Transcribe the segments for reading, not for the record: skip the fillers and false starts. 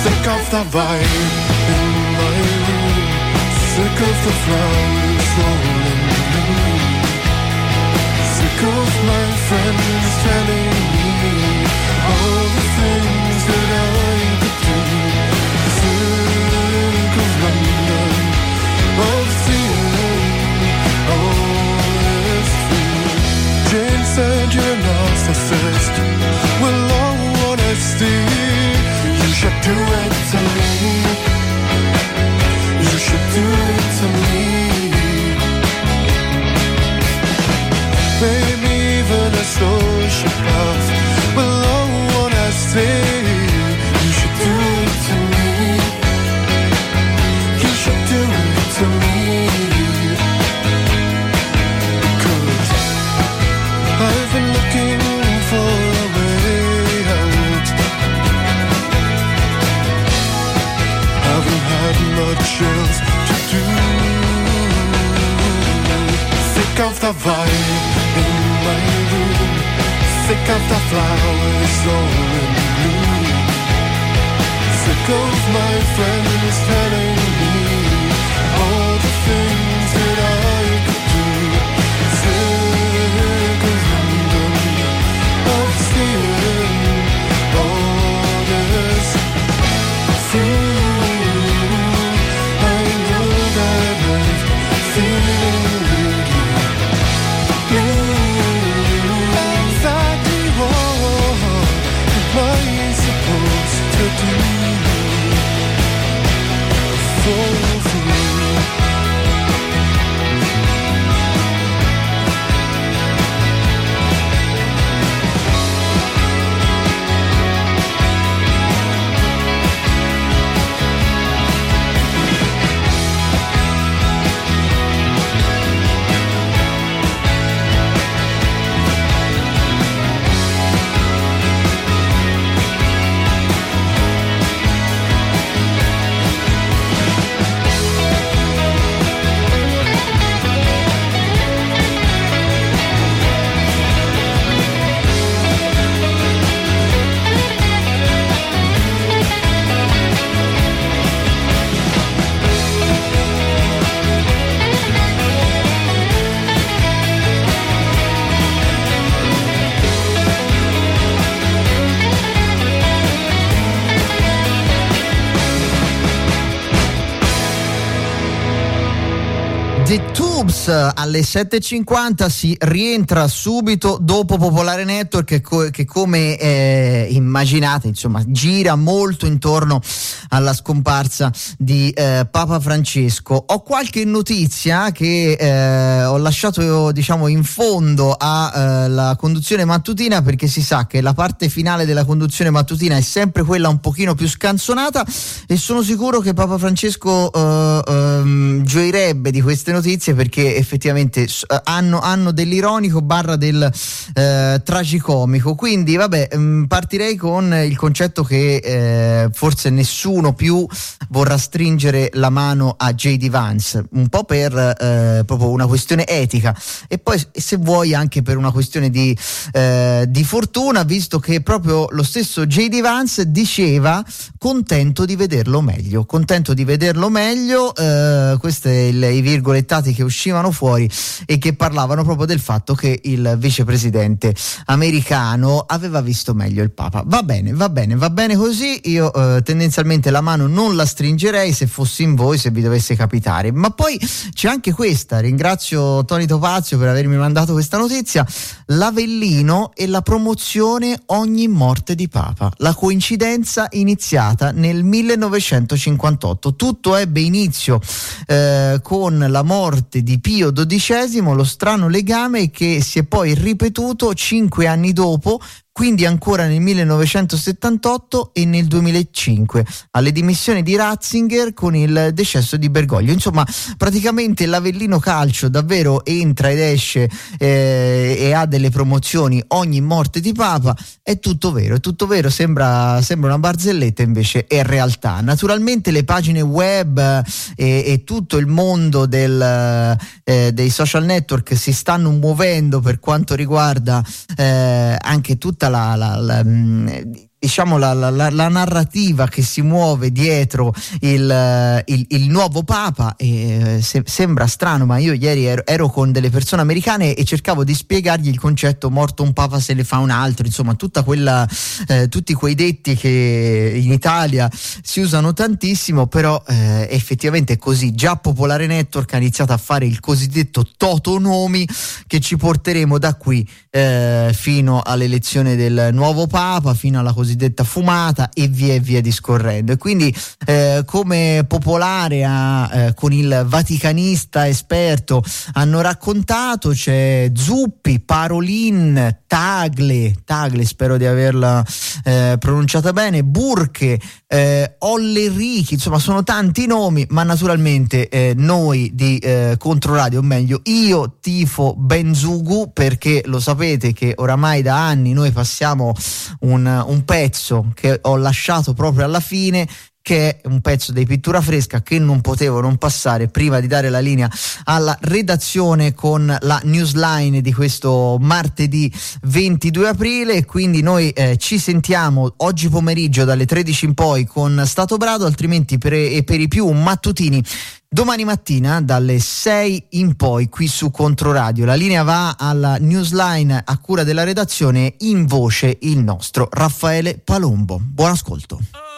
Sick of the vibe in my room, sick of the flowers all in bloom, sick of my friends telling me all the things that I could do, sick of London, of seeing all is free. Jane said you're a narcissist, well all honesty, you should do it to me, you should do it to me. Maybe even a sociopath, well all honesty, you should do it to me, you should do it to me. Cause I've been looking for a way out, haven't had much else to do. Sick of the vibe in my room, sick of the flowers all in bloom, sick of my friends telling me all the things that I could do, sick of London, of seeing all this through. I know that I've feeling weirdly blue. Exactly what am I supposed to do? Fall through. The Tubes alle 7.50 si rientra subito dopo Popolare Network che come immaginate insomma gira molto intorno alla scomparsa di Papa Francesco. Ho qualche notizia che ho lasciato diciamo in fondo alla conduzione mattutina, perché si sa che la parte finale della conduzione mattutina è sempre quella un pochino più scanzonata e sono sicuro che Papa Francesco gioirebbe di queste notizie, perché effettivamente hanno dell'ironico barra del tragicomico. Quindi vabbè, partirei con il concetto che forse nessuno più vorrà stringere la mano a J.D. Vance, un po' per proprio una questione etica e poi se vuoi anche per una questione di fortuna, visto che proprio lo stesso J.D. Vance diceva contento di vederlo meglio, questi i virgolettati che uscivano fuori e che parlavano proprio del fatto che il vicepresidente americano aveva visto meglio il Papa. Va bene così. Io tendenzialmente la mano non la stringerei se fossi in voi, se vi dovesse capitare. Ma poi c'è anche questa, ringrazio Tony Topazio per avermi mandato questa notizia: l'Avellino e la promozione ogni morte di Papa. La coincidenza iniziata nel 1958. Tutto ebbe inizio con la morte di Pio XII, lo strano legame che si è poi ripetuto 5 anni dopo, quindi ancora nel 1978 e nel 2005 alle dimissioni di Ratzinger con il decesso di Bergoglio. Insomma, praticamente l'Avellino Calcio davvero entra ed esce e ha delle promozioni ogni morte di Papa. È tutto vero, sembra una barzelletta, invece è realtà. Naturalmente le pagine web e tutto il mondo dei social network si stanno muovendo per quanto riguarda anche tutta diciamo la narrativa che si muove dietro il nuovo Papa, e sembra strano, ma io ieri ero con delle persone americane e cercavo di spiegargli il concetto morto un Papa se ne fa un altro, insomma tutti quei detti che in Italia si usano tantissimo, però effettivamente è così. Già Popolare Network ha iniziato a fare il cosiddetto totonomi che ci porteremo da qui fino all'elezione del nuovo Papa, fino alla cosiddetta fumata e via discorrendo. E quindi come Popolare con il vaticanista esperto hanno raccontato, c'è Zuppi, Parolin, Tagle, spero di averla pronunciata bene, Burke, Ollericchi, insomma sono tanti nomi, ma naturalmente noi di Controradio, o meglio io tifo Benzugu, perché lo sapete che oramai da anni noi passiamo un pezzo che ho lasciato proprio alla fine, che è un pezzo dei Pittura Fresca che non potevo non passare prima di dare la linea alla redazione con la newsline di questo martedì 22 aprile. E quindi noi ci sentiamo oggi pomeriggio dalle 13 in poi con Stato Brado, altrimenti per i più mattutini domani mattina dalle 6 in poi qui su Controradio. La linea va alla newsline a cura della redazione, in voce il nostro Raffaele Palombo. Buon ascolto.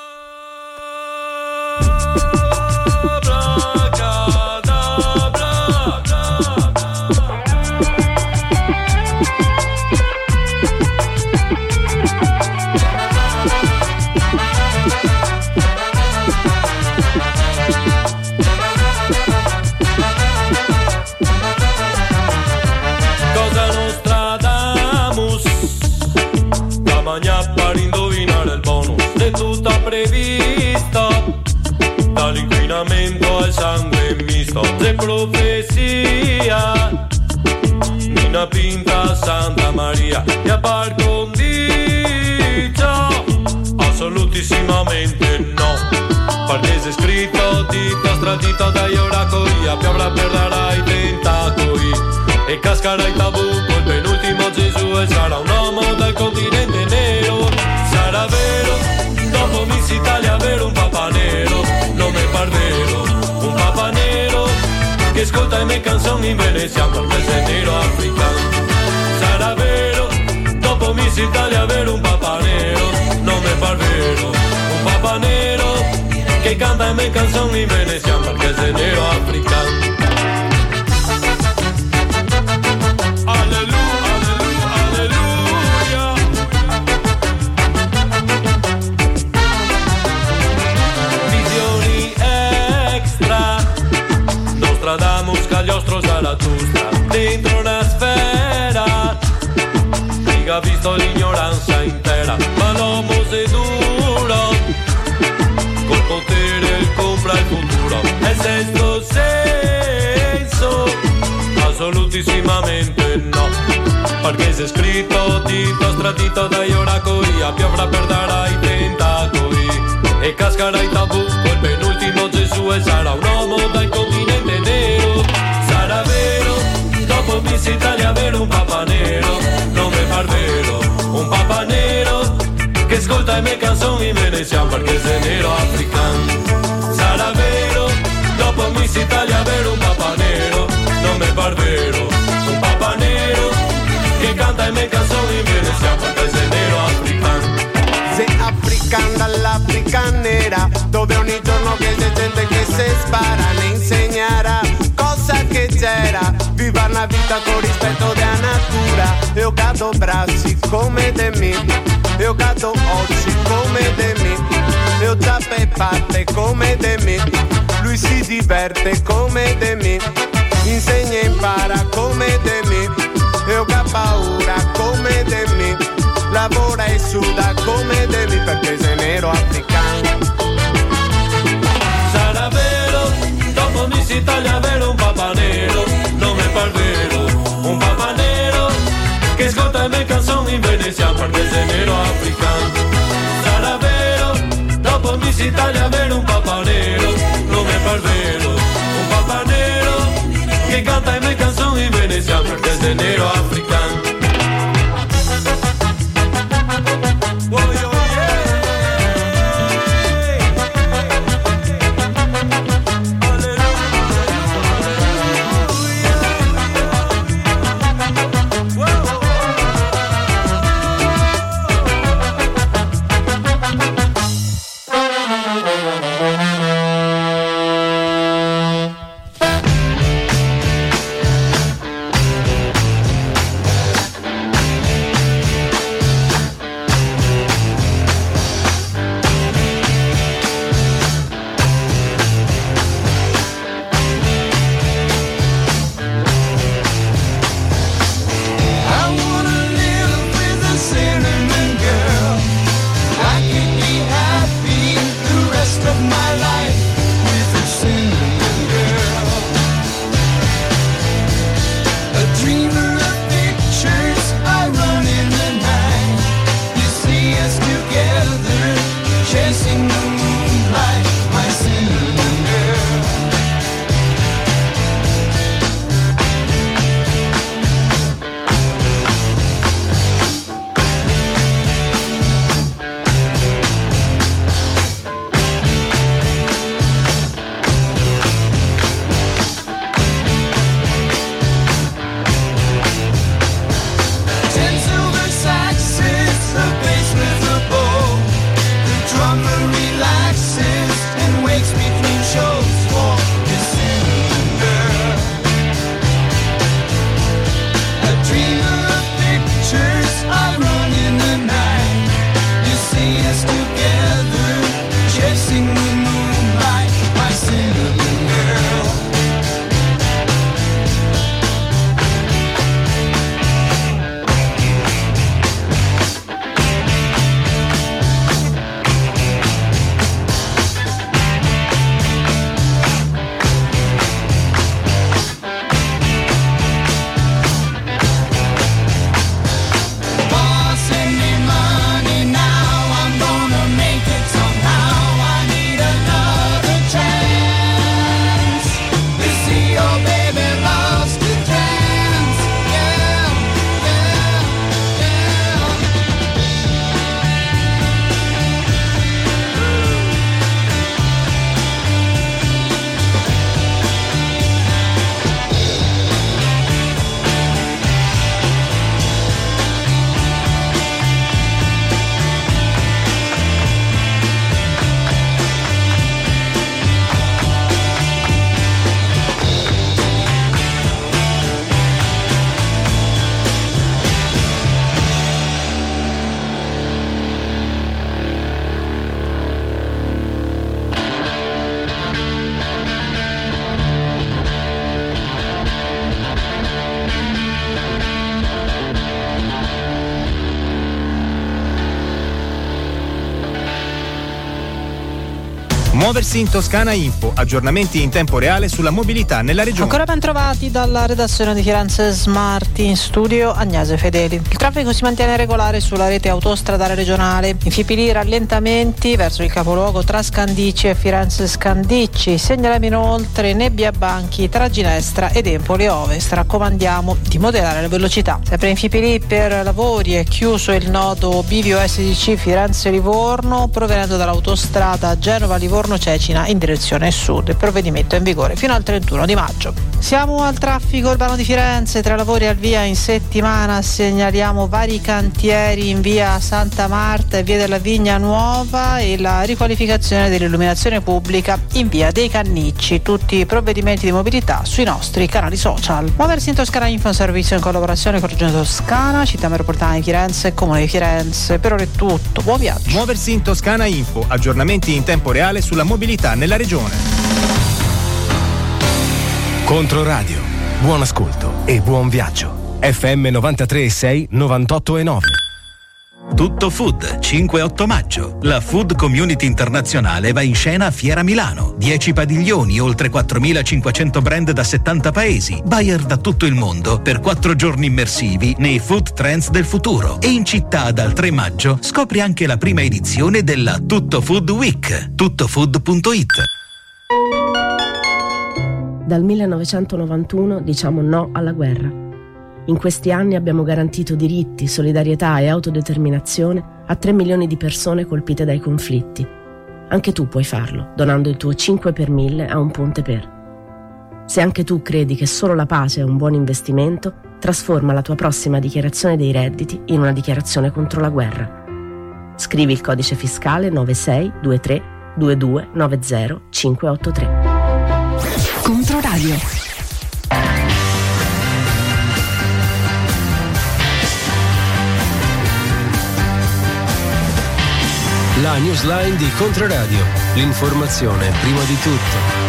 Cosa Nostradamus, la magna per indovinare il bonus è tutta prevista, dall'inquinamento al sangue misto, c'è profezia, Nina Pinta, Santa Maria e a par condicio, assolutissimamente no, perché c'è scritto dita stradita dagli oracoli, piovra per dare ai tentacoli e cascarà il tabù col penultimo Gesù e sarà un uomo dal continente nero, sarà vero, dopo Miss Italia avere un papa nero, non è barbero, un papa nero che ascolta le mie canzoni in veneziano perché sei nero africano, sarà vero, dopo Miss Italia avere un papa nero, non è barbero, un papa nero che canta le mie canzoni in veneziano perché sei nero africano. Nostradamus, Cagliostro, Zaratustra, dentro una sfera, mica ha visto l'ignoranza intera, ma l'uomo è duro, col potere compra il futuro, è sesto senso, assolutissimamente no, perché c'è scritto dito stradito dagli oracoli, piovra per dare ai tentacoli, e cascarà il tabù col penultimo Gesù e sarà un uomo dal continente nero, sarà vero, dopo Miss Italia avere un papa nero, non è barbero, un papa nero che ascolta le mie canzoni in veneziano perché sei nero africano, sarà vero, dopo Miss Italia avere un papa nero, non è barbero, un papa nero che canta le mie canzoni in veneziano perché sei nero africano. Sei africano dall'Africa nera, dove ogni giorno che c'è gente che si spara, ne insegnerà cosa che c'era, viva una vita con rispetto della natura, io cado bracci come de me, io cado occhi come de me, io già parte come de me, lui si diverte come de me, insegna e impara come de me, io ha paura come de me, lavora e suda come de me perché sei nero africano. Sarà vero, dopo Miss Italia avere un papa nero, non è barbero, un papa nero che ascolta le mie canzoni in veneziano perché sei nero africano. Sarà vero, dopo Miss Italia avere un papa nero, non è barbero, un papa nero che canta le mie canzoni in veneziano perché sei nero africano. Oh, yeah. chasing the moonlight, my cinnamon girl. Muoversi in Toscana Info, aggiornamenti in tempo reale sulla mobilità nella regione. Ancora ben trovati dalla redazione di Firenze Smart, in studio Agnese Fedeli. Il traffico si mantiene regolare sulla rete autostradale regionale. In Fipili rallentamenti verso il capoluogo tra Scandicci e Firenze Scandicci. Segnaliamo inoltre nebbia banchi tra Ginestra ed Empoli Ovest. Raccomandiamo di moderare la velocità. Sempre in Fipili per lavori è chiuso il nodo bivio SDC Firenze-Livorno provenendo dall'autostrada Genova-Livorno Cecina in direzione sud. Il provvedimento è in vigore fino al 31 di maggio. Siamo al traffico urbano di Firenze, tra lavori al via in settimana segnaliamo vari cantieri in via Santa Marta e via della Vigna Nuova e la riqualificazione dell'illuminazione pubblica in via dei Cannicci. Tutti i provvedimenti di mobilità sui nostri canali social. Muoversi in Toscana Info, un servizio in collaborazione con Regione Toscana, Città Metropolitana di Firenze e Comune di Firenze. Per ora è tutto, buon viaggio. Muoversi in Toscana Info, aggiornamenti in tempo reale sulla mobilità nella regione. Controradio, buon ascolto e buon viaggio. FM 93,6, 98,9. Tutto Food, 5-8 maggio. La Food Community Internazionale va in scena a Fiera Milano. 10 padiglioni, oltre 4.500 brand da 70 paesi, buyer da tutto il mondo per 4 giorni immersivi nei food trends del futuro. E in città dal 3 maggio scopri anche la prima edizione della Tutto Food Week. Tuttofood.it. Dal 1991 diciamo no alla guerra. In questi anni abbiamo garantito diritti, solidarietà e autodeterminazione a 3 milioni di persone colpite dai conflitti. Anche tu puoi farlo, donando il tuo 5 per 1000 a Un Ponte Per. Se anche tu credi che solo la pace è un buon investimento, trasforma la tua prossima dichiarazione dei redditi in una dichiarazione contro la guerra. Scrivi il codice fiscale 9623 22 90 583. Controradio. La newsline di Controradio. L'informazione prima di tutto.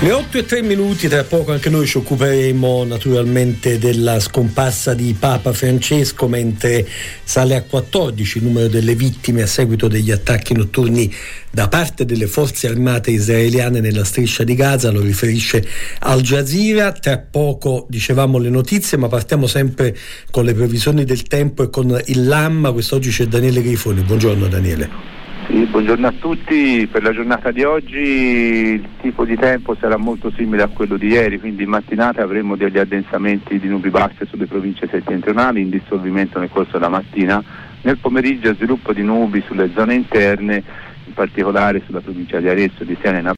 Le 8:03, tra poco anche noi ci occuperemo naturalmente della scomparsa di Papa Francesco, mentre sale a 14 il numero delle vittime a seguito degli attacchi notturni da parte delle forze armate israeliane nella striscia di Gaza, lo riferisce Al Jazeera. Tra poco dicevamo le notizie, ma partiamo sempre con le previsioni del tempo e con il LAM. Quest'oggi c'è Daniele Grifoni. Buongiorno Daniele. Sì, buongiorno a tutti. Per la giornata di oggi il tipo di tempo sarà molto simile a quello di ieri, quindi in mattinata avremo degli addensamenti di nubi basse sulle province settentrionali in dissolvimento nel corso della mattina. Nel pomeriggio sviluppo di nubi sulle zone interne, in particolare sulla provincia di Arezzo, di Siena e